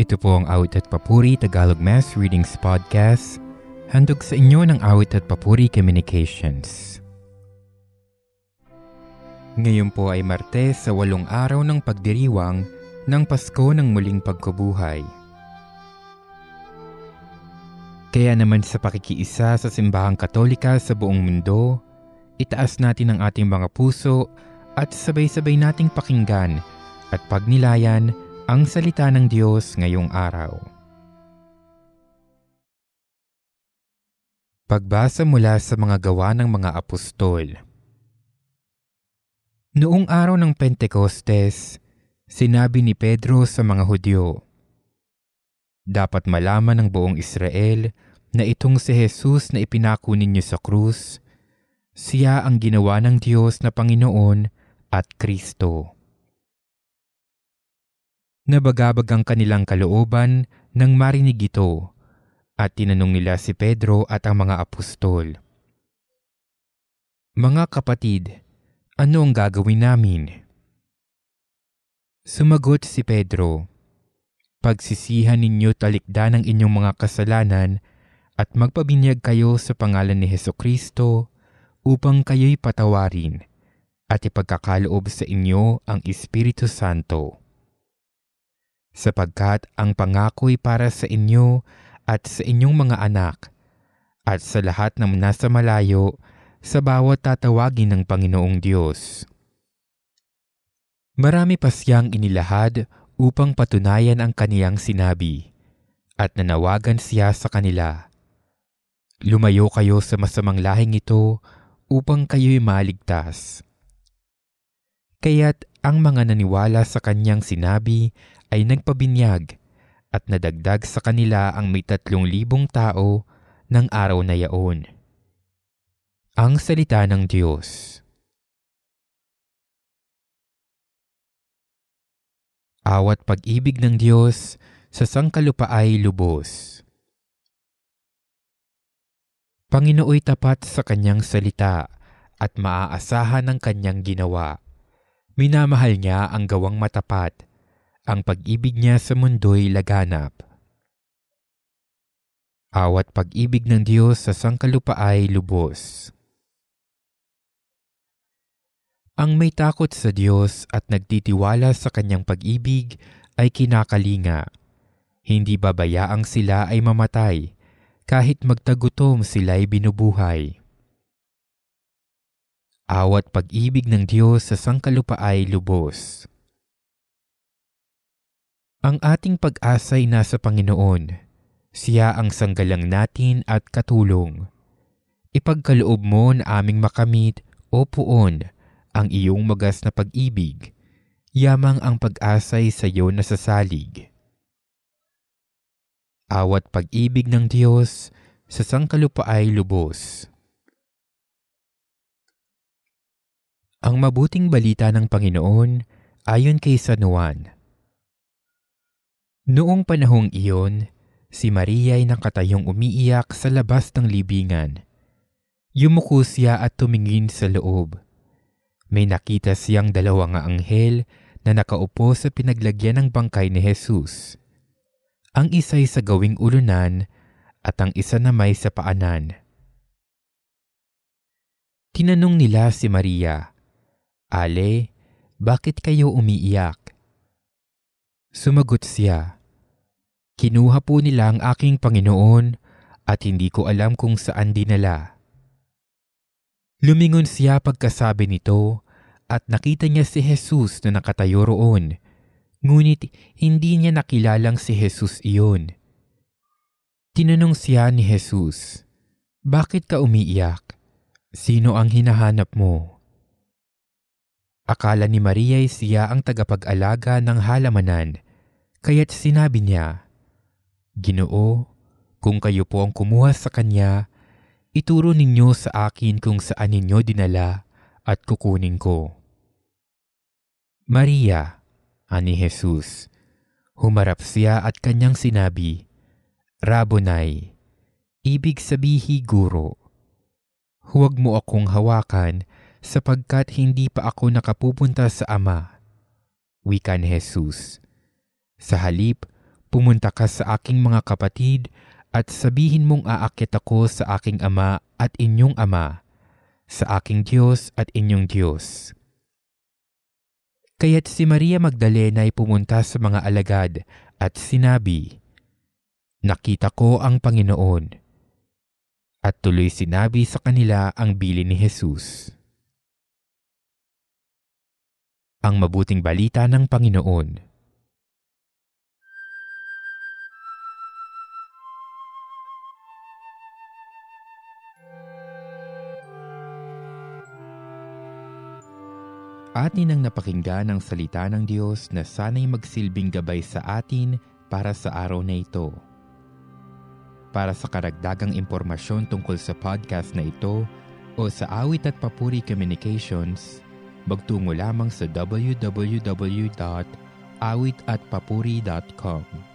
Ito po ang Awit at Papuri Tagalog Mass Readings Podcast, handog sa inyo ng Awit at Papuri Communications. Ngayon po ay Martes sa 8 araw ng pagdiriwang ng Pasko ng Muling Pagkabuhay. Kaya naman sa pakikiisa sa Simbahang Katolika sa buong mundo, itaas natin ang ating mga puso at sabay-sabay nating pakinggan at pagnilayan ang salita ng Diyos ngayong araw. Pagbasa mula sa mga gawa ng mga apostol. Noong araw ng Pentecostes, sinabi ni Pedro sa mga Hudyo, "Dapat malaman ng buong Israel na itong si Jesus na ipinako ninyo sa krus, siya ang ginawa ng Diyos na Panginoon at Kristo." Nabagabag ang kanilang kalooban nang marinig ito, at tinanong nila si Pedro at ang mga apostol, "Mga kapatid, ano ang gagawin namin?" Sumagot si Pedro, "Pagsisihan ninyo talikdan ang inyong mga kasalanan at magpabinyag kayo sa pangalan ni Hesukristo upang kayo'y patawarin at ipagkakaloob sa inyo ang Espiritu Santo. Sapagkat ang pangako'y para sa inyo at sa inyong mga anak at sa lahat ng nasa malayo, sa bawat tatawagin ng Panginoong Diyos." Marami pa siyang inilahad upang patunayan ang kaniyang sinabi, at nanawagan siya sa kanila, "Lumayo kayo sa masamang lahing ito upang kayo'y maligtas." Kaya't ang mga naniwala sa kaniyang sinabi ay nagpabinyag at nadagdag sa kanila ang may 3,000 tao ng araw na yaon. Ang salita ng Diyos. Awat pag-ibig ng Diyos sa sangkalupaay lubos. Panginooy tapat sa kanyang salita at maaasahan ang kanyang ginawa. Minamahal niya ang gawang matapat. Ang pag-ibig niya sa mundo'y laganap. Awat pag-ibig ng Diyos sa sangkalupaay lubos. Ang may takot sa Diyos at nagtitiwala sa kanyang pag-ibig ay kinakalinga. Hindi babayaang sila ay mamatay, kahit magtagutom sila'y binubuhay. Awat pag-ibig ng Diyos sa sangkalupaay lubos. Ang ating pag-asa'y nasa Panginoon. Siya ang sanggalang natin at katulong. Ipagkaloob mo na aming makamit, O Poon, ang iyong magas na pag-ibig. Yamang ang pag-asa'y sa iyo nasasalig. Awat pag-ibig ng Diyos sa sangkalupaay lubos. Ang mabuting balita ng Panginoon ayon kay San Juan. Noong panahong iyon, si Maria ay nakatayong umiiyak sa labas ng libingan. Yumuko siya at tumingin sa loob. May nakita siyang 2 anghel na nakaupo sa pinaglagyan ng bangkay ni Jesus. Ang isa'y sa gawing ulunan at ang isa na may sa paanan. Tinanong nila si Maria, "Ale, bakit kayo umiiyak?" Sumagot siya, "Kinuha po nila ang aking Panginoon at hindi ko alam kung saan dinala." Lumingon siya pagkasabi nito at nakita niya si Jesus na nakatayo roon, ngunit hindi niya nakilalang si Jesus iyon. Tinanong siya ni Jesus, "Bakit ka umiiyak? Sino ang hinahanap mo?" Akala ni Maria ay siya ang tagapag-alaga ng halamanan, kaya't sinabi niya, "Ginoo, kung kayo po ang kumuha sa kanya, ituro ninyo sa akin kung saan ninyo dinala at kukunin ko." "Maria," ani Jesus. Humarap siya at kanyang sinabi, "Rabboni," ibig sabihi guro. "Huwag mo akong hawakan sapagkat hindi pa ako nakapupunta sa Ama," wika ni Jesus. Sa halip, Pumunta ka sa aking mga kapatid at sabihin mong aakyat ako sa aking ama at inyong ama, sa aking Diyos at inyong Diyos. Kaya't si Maria Magdalena ay pumunta sa mga alagad at sinabi, "Nakita ko ang Panginoon." At tuloy sinabi sa kanila ang bilin ni Jesus. Ang mabuting balita ng Panginoon. Atin ang napakinggan ang salita ng Diyos na sana'y magsilbing gabay sa atin para sa araw na ito. Para sa karagdagang impormasyon tungkol sa podcast na ito o sa Awit at Papuri Communications, magtungo lamang sa www.awitatpapuri.com.